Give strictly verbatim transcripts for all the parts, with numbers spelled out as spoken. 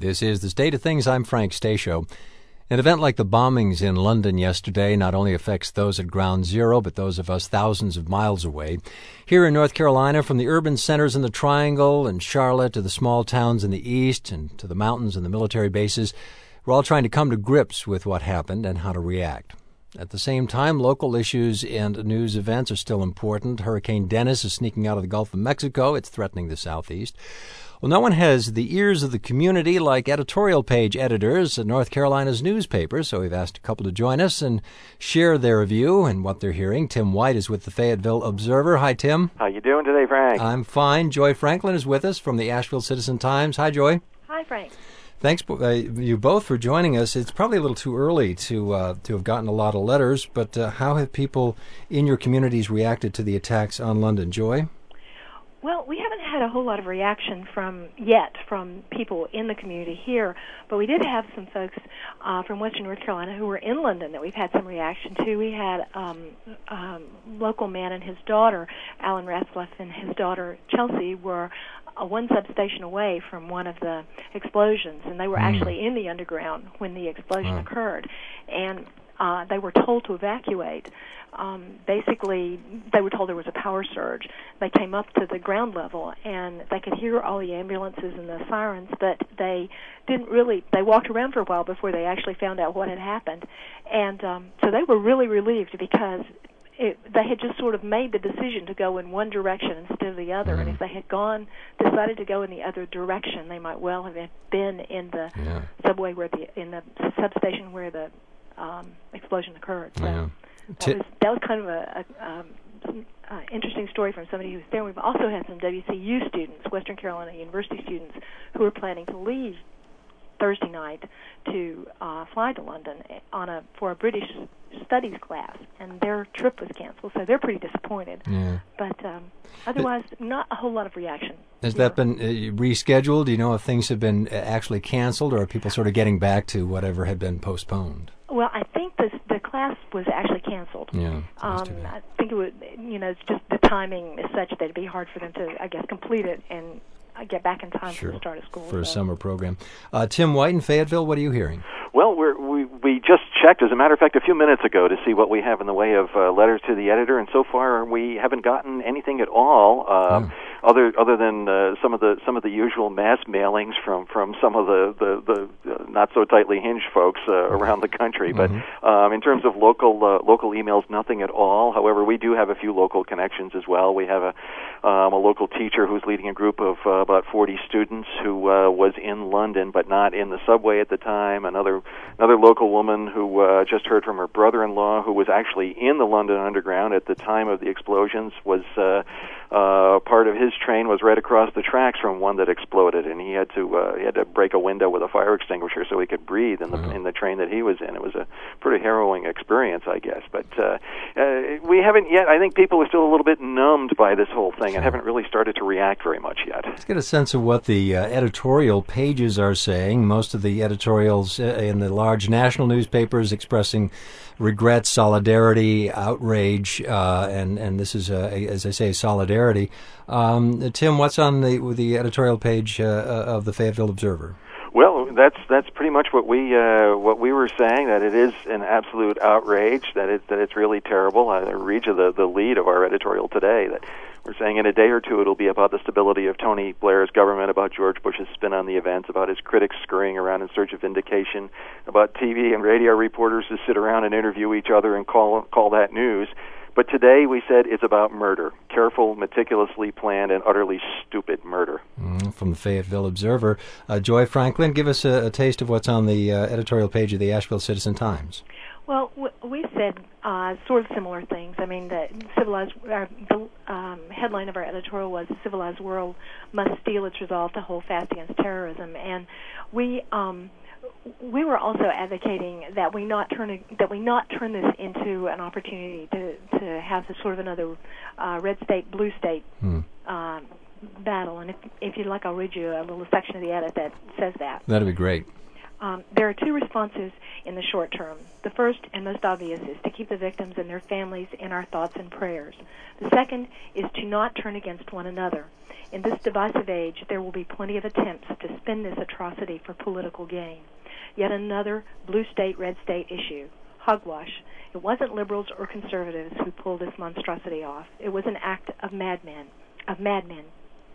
This is The State of Things. I'm Frank Stasio. An event like the bombings in London yesterday not only affects those at Ground Zero, but those of us thousands of miles away. Here in North Carolina, from the urban centers in the Triangle and Charlotte to the small towns in the east and to the mountains and the military bases, we're all trying to come to grips with what happened and how to react. At the same time, local issues and news events are still important. Hurricane Dennis is sneaking out of the Gulf of Mexico. It's threatening the southeast. Well, no one has the ears of the community like editorial page editors at North Carolina's newspapers, so we've asked a couple to join us and share their view and what they're hearing. Tim White is with the Fayetteville Observer. Hi, Tim. How you doing today, Frank? I'm fine. Joy Franklin is with us from the Asheville Citizen-Times. Hi, Joy. Hi, Frank. Thanks, uh, you both, for joining us. It's probably a little too early to uh, to have gotten a lot of letters, but uh, how have people in your communities reacted to the attacks on London? Joy? Well, we haven't had a whole lot of reaction from yet from people in the community here, but we did have some folks uh, from Western North Carolina who were in London that we've had some reaction to. We had um, um, local man and his daughter, Alan Rathbluff, and his daughter, Chelsea, were uh, one substation away from one of the explosions, and they were mm. actually in the underground when the explosion wow. occurred. And uh, they were told to evacuate. Um, basically, they were told there was a power surge. They came up to the ground level, and they could hear all the ambulances and the sirens, but they didn't really, they walked around for a while before they actually found out what had happened. And um, so they were really relieved because it, they had just sort of made the decision to go in one direction instead of the other. Mm-hmm. And if they had gone, decided to go in the other direction, they might well have been in the yeah. subway where the, in the substation where the um, explosion occurred. So yeah. That was, that was kind of a, a um, uh, interesting story from somebody who was there. We've also had some W C U students, Western Carolina University students, who are planning to leave Thursday night to uh, fly to London on a for a British studies class, and their trip was canceled, so they're pretty disappointed. Yeah. But um, otherwise, not a whole lot of reaction. Has that been uh, rescheduled? Do you know if things have been actually canceled, or are people sort of getting back to whatever had been postponed? Well, I think the the class was actually canceled. Yeah, um, I think it would, you know, it's just the timing is such that it'd be hard for them to, I guess, complete it and get back in time sure. for the start of school. For a so. summer program. Uh, Tim White in Fayetteville, what are you hearing? Well, we're, we we just checked, as a matter of fact, a few minutes ago to see what we have in the way of uh, letters to the editor, and so far we haven't gotten anything at all, uh, yeah. other other than uh, some of the some of the usual mass mailings from, from some of the the, the uh, not so tightly hinged folks uh, around the country. Mm-hmm. But um, in terms of local uh, local emails, nothing at all. However, we do have a few local connections as well. We have a um, a local teacher who's leading a group of uh, about forty students who uh, was in London, but not in the subway at the time. Another another local woman who uh, just heard from her brother-in-law, who was actually in the London Underground at the time of the explosions, was uh, uh, part of his train was right across the tracks from one that exploded, and he had to uh, he had to break a window with a fire extinguisher so he could breathe in the mm-hmm. in the train that he was in. It was a pretty harrowing experience, I guess. But uh, uh, we haven't yet. I think people are still a little bit numbed by this whole thing and haven't really started to react very much yet. Let's get a sense of what the uh, editorial pages are saying. Most of the editorials uh, in the large national newspapers expressing regret, solidarity, outrage, uh, and and this is, uh, a, as I say, solidarity. Um, Tim, what's on the the editorial page uh, of the Fayetteville Observer? Well, that's that's pretty much what we uh, what we were saying, that it is an absolute outrage, that it that it's really terrible. I read you the the lead of our editorial today, that we're saying in a day or two it'll be about the stability of Tony Blair's government, about George Bush's spin on the events, about his critics scurrying around in search of vindication, about T V and radio reporters who sit around and interview each other and call call that news. But today we said it's about murder, careful, meticulously planned, and utterly stupid murder. Mm, from the Fayetteville Observer. Uh, Joy Franklin, give us a, a taste of what's on the uh, editorial page of the Asheville Citizen-Times. Well, we said uh, sort of similar things. I mean, the civilized, uh, the um, headline of our editorial was "The civilized world must steel its resolve to hold fast against terrorism," and we um, we were also advocating that we not turn a, that we not turn this into an opportunity to to have this sort of another uh, red state, blue state hmm. uh, battle. And if if you'd like, I'll read you a little section of the edit that says that. That'd be great. Um, there are two responses in the short term. The first and most obvious is to keep the victims and their families in our thoughts and prayers. The second is to not turn against one another. In this divisive age, there will be plenty of attempts to spin this atrocity for political gain. Yet another blue state, red state issue, hogwash. It wasn't liberals or conservatives who pulled this monstrosity off. It was an act of madmen, of madmen.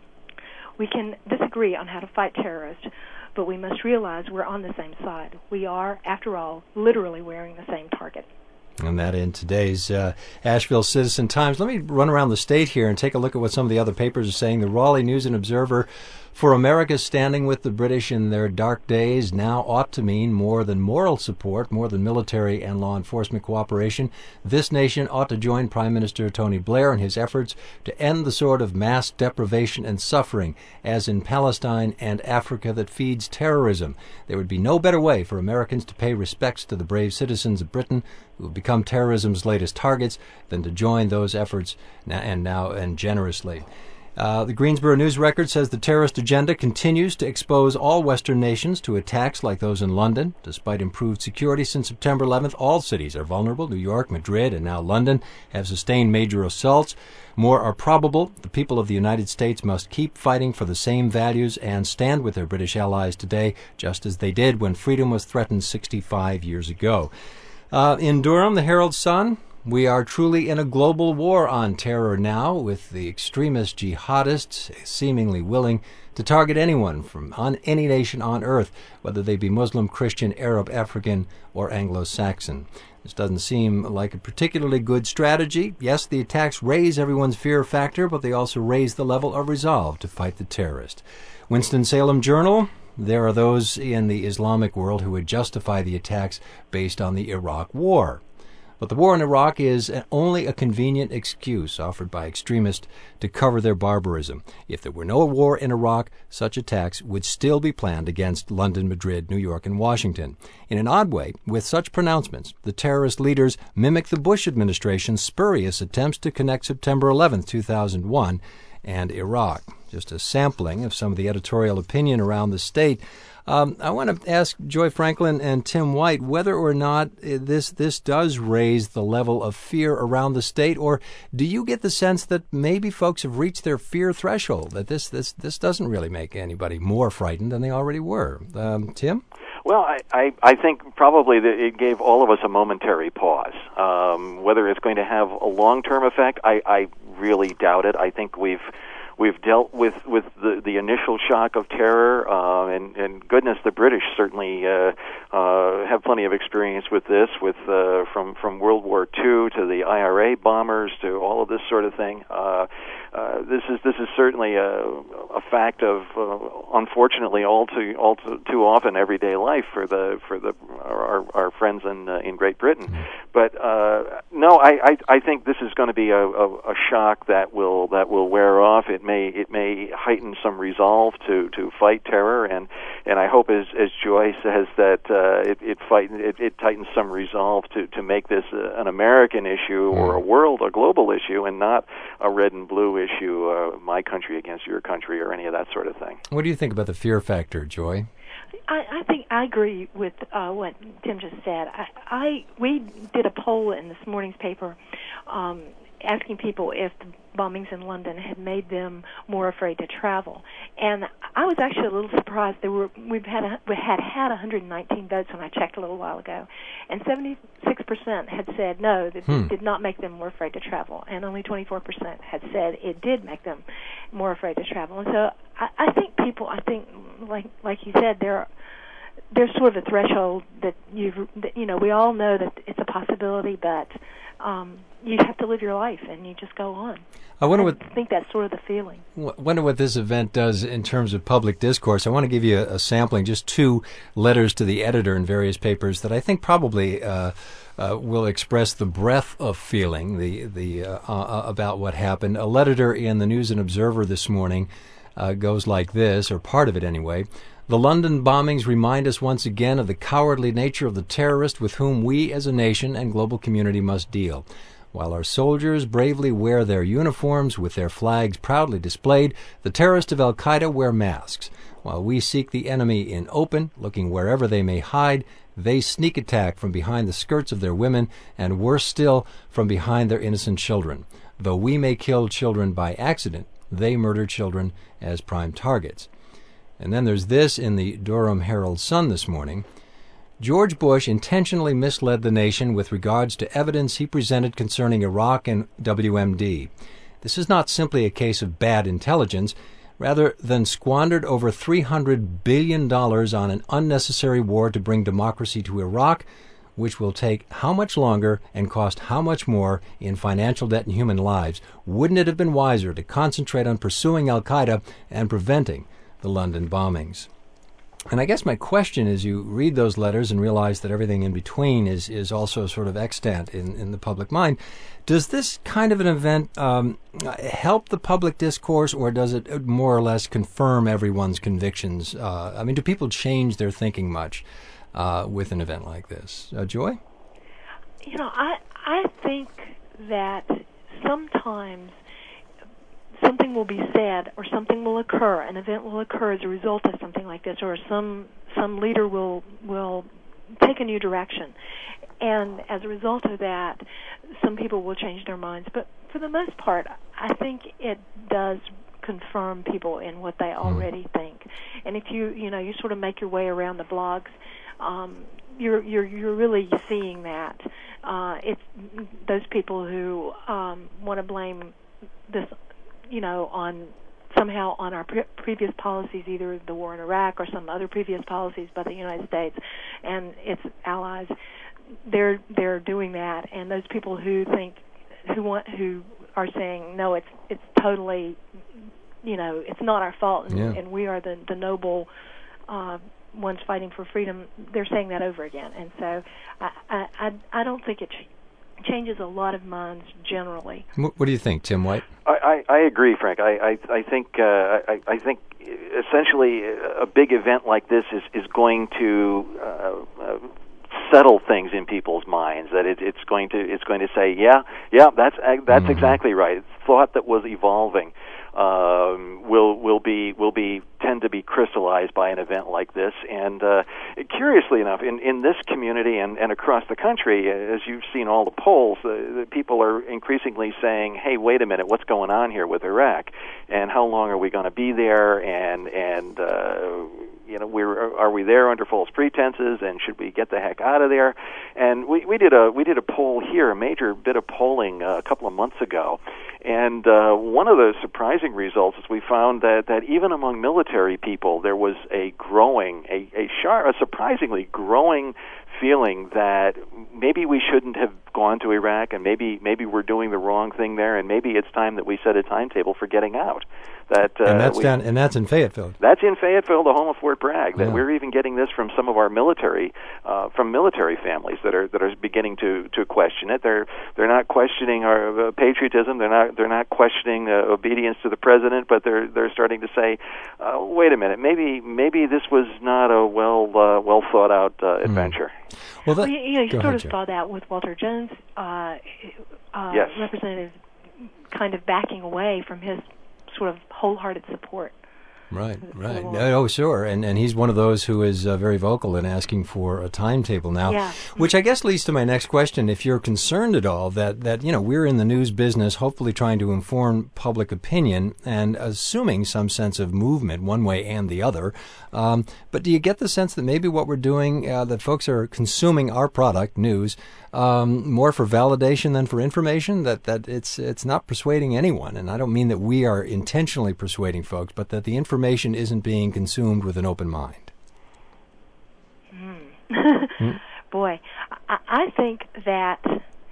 We can disagree on how to fight terrorists, but we must realize we're on the same side. We are, after all, literally wearing the same target. And that in today's uh, Asheville Citizen Times. Let me run around the state here and take a look at what some of the other papers are saying. The Raleigh News and Observer: for America standing with the British in their dark days now ought to mean more than moral support, more than military and law enforcement cooperation. This nation ought to join Prime Minister Tony Blair in his efforts to end the sort of mass deprivation and suffering, as in Palestine and Africa, that feeds terrorism. There would be no better way for Americans to pay respects to the brave citizens of Britain who have become terrorism's latest targets than to join those efforts now and now and generously. Uh, the Greensboro News Record says the terrorist agenda continues to expose all Western nations to attacks like those in London. Despite improved security since September eleventh, all cities are vulnerable. New York, Madrid, and now London have sustained major assaults. More are probable. The people of the United States must keep fighting for the same values and stand with their British allies today, just as they did when freedom was threatened sixty-five years ago. Uh, in Durham, the Herald Sun: we are truly in a global war on terror now, with the extremist jihadists seemingly willing to target anyone from on any nation on earth, whether they be Muslim, Christian, Arab, African, or Anglo-Saxon. This doesn't seem like a particularly good strategy. Yes, the attacks raise everyone's fear factor, but they also raise the level of resolve to fight the terrorist. Winston-Salem Journal: there are those in the Islamic world who would justify the attacks based on the Iraq War. But the war in Iraq is only a convenient excuse offered by extremists to cover their barbarism. If there were no war in Iraq, such attacks would still be planned against London, Madrid, New York, and Washington. In an odd way, with such pronouncements, the terrorist leaders mimic the Bush administration's spurious attempts to connect September eleventh, two thousand one, and Iraq. Just a sampling of some of the editorial opinion around the state. Um, I want to ask Joy Franklin and Tim White whether or not this this does raise the level of fear around the state, or do you get the sense that maybe folks have reached their fear threshold, that this this this doesn't really make anybody more frightened than they already were? Um, Tim? Well, I, I, I think probably that it gave all of us a momentary pause. Um, whether it's going to have a long-term effect, I, I really doubt it. I think we've We've dealt with, with the, the initial shock of terror, uh, and, and goodness, the British certainly uh, uh, have plenty of experience with this, with uh, from from World War Two to the I R A bombers to all of this sort of thing. Uh, uh, this is this is certainly a, a fact of, uh, unfortunately, all too all too, too often everyday life for the for the our, our friends in uh, in Great Britain. Mm-hmm. But uh, no, I, I I think this is going to be a, a, a shock that will that will wear off. It may it may heighten some resolve to, to fight terror, and, and I hope, as as Joy says, that uh, it it, fight, it it tightens some resolve to, to make this a, an American issue or a world, a global issue, and not a red and blue issue, uh, my country against your country, or any of that sort of thing. What do you think about the fear factor, Joy? I, I think I agree with uh, what Tim just said. I, I we did a poll in this morning's paper, um, asking people if the bombings in London had made them more afraid to travel, and I was actually a little surprised. There were we've had a, we had had one hundred nineteen votes when I checked a little while ago, and seventy-six percent had said no, that hmm. it did not make them more afraid to travel, and only twenty-four percent had said it did make them more afraid to travel. And so I, I think people, I think like like you said, there are. There's sort of a threshold that you you know we all know that it's a possibility, but um, you have to live your life and you just go on. I wonder I what think that's sort of the feeling. Wonder what this event does in terms of public discourse. I want to give you a, a sampling, just two letters to the editor in various papers that I think probably uh, uh, will express the breadth of feeling the the uh, uh, about what happened. A letter in the News and Observer this morning uh, goes like this, or part of it anyway. The London bombings remind us once again of the cowardly nature of the terrorist with whom we as a nation and global community must deal. While our soldiers bravely wear their uniforms with their flags proudly displayed, the terrorists of Al-Qaeda wear masks. While we seek the enemy in open, looking wherever they may hide, they sneak attack from behind the skirts of their women, and worse still, from behind their innocent children. Though we may kill children by accident, they murder children as prime targets. And then there's this in the Durham Herald-Sun this morning. George Bush intentionally misled the nation with regards to evidence he presented concerning Iraq and W M D. This is not simply a case of bad intelligence, rather than squandered over three hundred billion dollars on an unnecessary war to bring democracy to Iraq, which will take how much longer and cost how much more in financial debt and human lives. Wouldn't it have been wiser to concentrate on pursuing Al-Qaeda and preventing the London bombings? And I guess my question is, you read those letters and realize that everything in between is, is also sort of extant in, in the public mind. Does this kind of an event um, help the public discourse, or does it more or less confirm everyone's convictions? Uh, I mean, do people change their thinking much uh, with an event like this? Uh, Joy? You know, I I think that sometimes something will be said, or something will occur, an event will occur as a result of something like this, or some some leader will will take a new direction, and as a result of that, some people will change their minds. But for the most part, I think it does confirm people in what they already mm. think. And if you you know you sort of make your way around the blogs, um, you're you're you're really seeing that. Uh, it's those people who um, want to blame this, you know, on somehow on our pre- previous policies, either the war in Iraq or some other previous policies by the United States and its allies. They're they're doing that, and those people who think who want who are saying no, it's it's totally, you know, it's not our fault, and, yeah. and we are the the noble uh, ones fighting for freedom. They're saying that over again, and so I I I don't think it ch- changes a lot of minds generally. What do you think, Tim White? I, I, I agree, Frank. I I, I think uh, I, I think essentially a big event like this is is going to uh, uh, settle things in people's minds. That it, it's going to it's going to say, yeah, yeah, that's that's mm-hmm. exactly right. It's thought that was evolving um, will will be will be tend to be crystallized by an event like this. And uh, curiously enough, in, in this community and, and across the country, as you've seen all the polls, uh, the people are increasingly saying, hey, wait a minute, what's going on here with Iraq? And how long are we going to be there? And, and uh, you know, we're, are we there under false pretenses? And should we get the heck out of there? And we, we did a we did a poll here, a major bit of polling uh, a couple of months ago. And uh, one of the surprising results is we found that, that even among military people, there was a growing, a, a, sharp, a surprisingly growing feeling that maybe we shouldn't have gone to Iraq, and maybe maybe we're doing the wrong thing there, and maybe it's time that we set a timetable for getting out. That uh, and that's we, down, and that's in Fayetteville. That's in Fayetteville, the home of Fort Bragg. That yeah. we're even getting this from some of our military, uh, from military families that are that are beginning to, to question it. They're they're not questioning our uh, patriotism. They're not they're not questioning uh, obedience to the president, but they're they're starting to say, uh, wait a minute, maybe maybe this was not a well uh, well thought out uh, adventure. Mm. Well, that, well, you know, you sort ahead, of Joe. saw that with Walter Jones, uh, uh, yes. Representative, kind of backing away from his sort of wholehearted support. Right, right. Oh, sure. And and he's one of those who is uh, very vocal in asking for a timetable now, yeah. which I guess leads to my next question. If you're concerned at all that, that, you know, we're in the news business, hopefully trying to inform public opinion and assuming some sense of movement one way and the other. Um, but do you get the sense that maybe what we're doing, uh, that folks are consuming our product, news, um, more for validation than for information, that, that it's it's not persuading anyone? And I don't mean that we are intentionally persuading folks, but that the information Information isn't being consumed with an open mind. Mm. mm. Boy, I, I think that.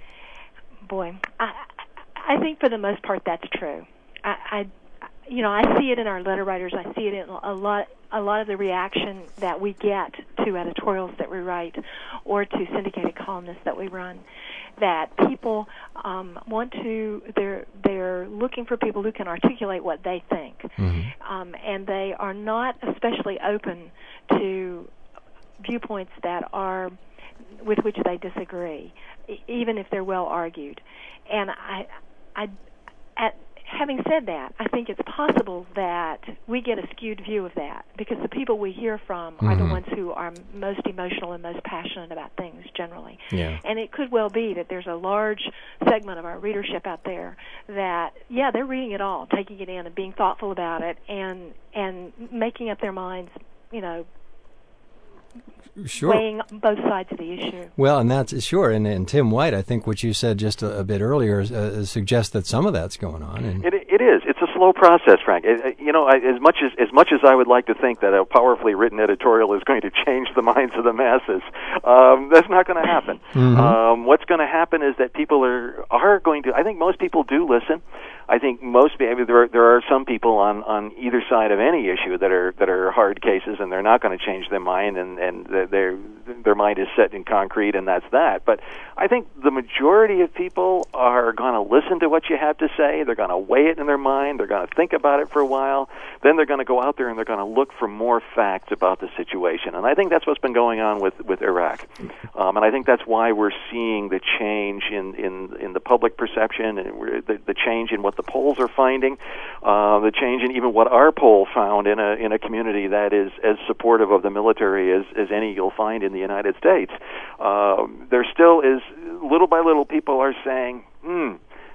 Boy, I, I think for the most part that's true. I, I, you know, I see it in our letter writers. I see it in a lot, a lot of the reaction that we get to editorials that we write, or to syndicated columnists that we run. That people um, want to, they're they're looking for people who can articulate what they think, mm-hmm. um, and they are not especially open to viewpoints that are with which they disagree, e- even if they're well argued. And I, I, at, having said that, I think it's possible that we get a skewed view of that because the people we hear from mm-hmm. are the ones who are most emotional and most passionate about things generally. Yeah. And it could well be that there's a large segment of our readership out there that, yeah, they're reading it all, taking it in and being thoughtful about it and and making up their minds, you know, Sure. weighing both sides of the issue. Well, and that's sure. And, and Tim White, I think what you said just a, a bit earlier uh, suggests that some of that's going on. And it, it is. It's a slow process, Frank. It, you know, I, as much as as much as I would like to think that a powerfully written editorial is going to change the minds of the masses, um, that's not going to happen. Mm-hmm. Um, what's going to happen is that people are are going to. I think most people do listen. I think most I mean, there are, there are some people on, on either side of any issue that are that are hard cases, and they're not going to change their mind, and and their their mind is set in concrete, and that's that. But I think the majority of people are going to listen to what you have to say. They're going to weigh it in their mind. They're going to think about it for a while. Then they're going to go out there and they're going to look for more facts about the situation. And I think that's what's been going on with with Iraq. Um, and I think that's why we're seeing the change in in, in the public perception, and we're, the, the change in what the polls are finding, uh, the change in even what our poll found in a in a community that is as supportive of the military as, as any you'll find in the United States. Um, there still is, little by little, people are saying, hmm,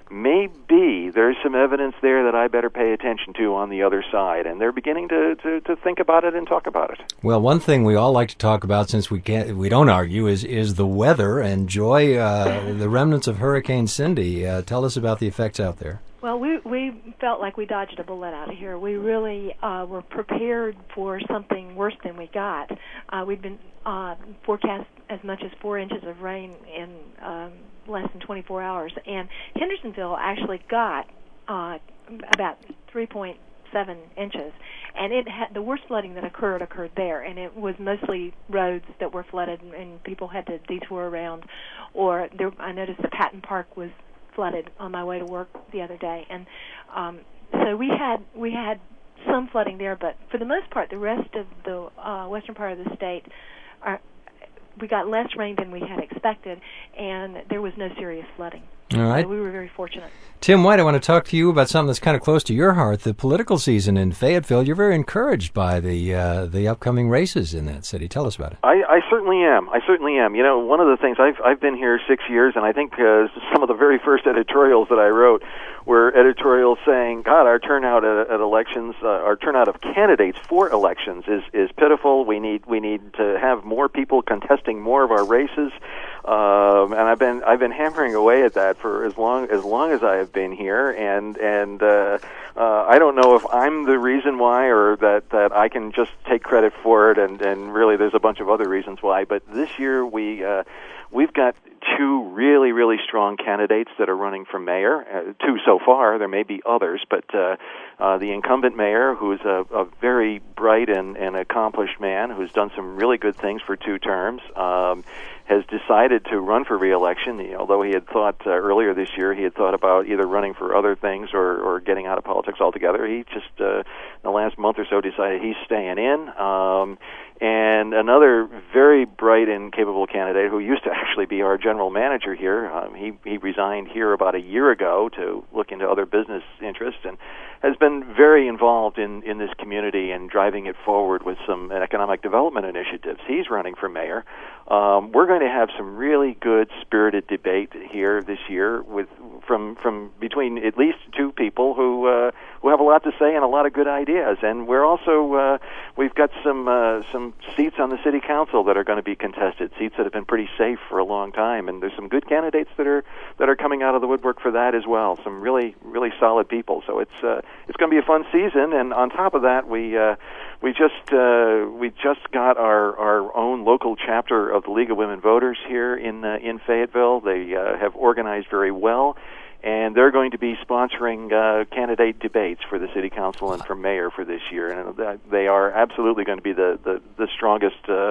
maybe there's some evidence there that I better pay attention to on the other side, and they're beginning to, to, to think about it and talk about it. Well, one thing we all like to talk about, since we can't, we don't argue, is is the weather. And Joy, uh, the remnants of Hurricane Cindy. Uh, tell us about the effects out there. Well, we we felt like we dodged a bullet out of here. We really uh, were prepared for something worse than we got. Uh, we'd been uh, forecast as much as four inches of rain in um, less than twenty-four hours, and Hendersonville actually got uh, about three point seven inches, and it had the worst flooding that occurred occurred there, and it was mostly roads that were flooded, and, and people had to detour around. Or there, I noticed the Patton Park was flooded on my way to work the other day, and um, so we had we had some flooding there, but for the most part, the rest of the uh, western part of the state, are, we got less rain than we had expected, and there was no serious flooding. All right. So we were very fortunate. Tim White, I want to talk to you about something that's kind of close to your heart, the political season in Fayetteville. You're very encouraged by the uh, the upcoming races in that city. Tell us about it. I, I certainly am. I certainly am. You know, one of the things, I've I've been here six years, and I think uh, some of the very first editorials that I wrote were editorials saying, God, our turnout at, at elections, uh, our turnout of candidates for elections is, is pitiful. We need we need to have more people contesting more of our races. Um, and I've been I've been hammering away at that for as long as long as I have been here, and and uh, uh, I don't know if I'm the reason why, or that, that I can just take credit for it, and, and really there's a bunch of other reasons why. But this year we uh, we've got two really really strong candidates that are running for mayor. Uh, two so far. There may be others, but uh, uh, the incumbent mayor, who's a, a very bright and, and accomplished man who's done some really good things for two terms. Um, has decided to run for re-election. You know, although he had thought uh, earlier this year, he had thought about either running for other things or, or getting out of politics altogether. He just, uh, in the last month or so, decided he's staying in. Um, and another very bright and capable candidate who used to actually be our general manager here, um, he, he resigned here about a year ago to look into other business interests, and has been very involved in, in this community and driving it forward with some economic development initiatives. He's running for mayor. Um, we're going to have some really good spirited debate here this year with from from between at least two people who uh, who have a lot to say and a lot of good ideas. And we're also uh, we've got some uh, some seats on the city council that are going to be contested, seats that have been pretty safe for a long time, and there's some good candidates that are that are coming out of the woodwork for that as well. Some really really solid people. So it's uh, it's going to be a fun season. And on top of that, we uh, we just uh, we just got our our own local chapter of the League of Women Voters here in uh, in Fayetteville. They uh, have organized very well, and they're going to be sponsoring uh, candidate debates for the city council and for mayor for this year. And they are absolutely going to be the the, the strongest uh,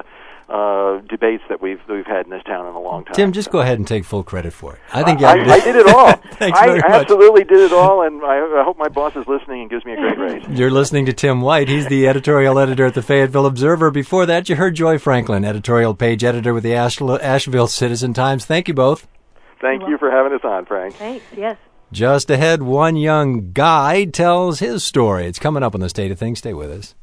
uh, debates that we've we've had in this town in a long time. Tim, just go ahead and take full credit for it. I think I, you I, I did it all. Thanks I very much. absolutely did it all, and I, I hope my boss is listening and gives me a great raise. You're listening to Tim White. He's the editorial editor at the Fayetteville Observer. Before that, you heard Joy Franklin, editorial page editor with the Asheville Citizen-Times. Thank you both. Thank you for having us on, Frank. Thanks, yes. Just ahead, one young guy tells his story. It's coming up on The State of Things. Stay with us.